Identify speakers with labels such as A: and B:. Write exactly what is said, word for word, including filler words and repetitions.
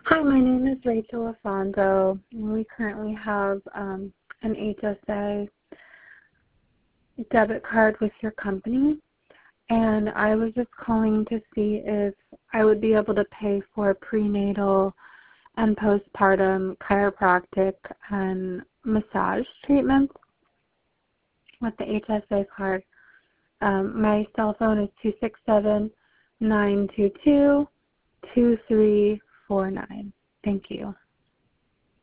A: Hi, my name is Rachel Afonso. We currently have um, an H S A debit card with your company, and I was just calling to see if I would be able to pay for prenatal and postpartum chiropractic and massage treatments with the H S A card. Um, my cell phone is two six seven, nine two two, two three four nine. Thank you.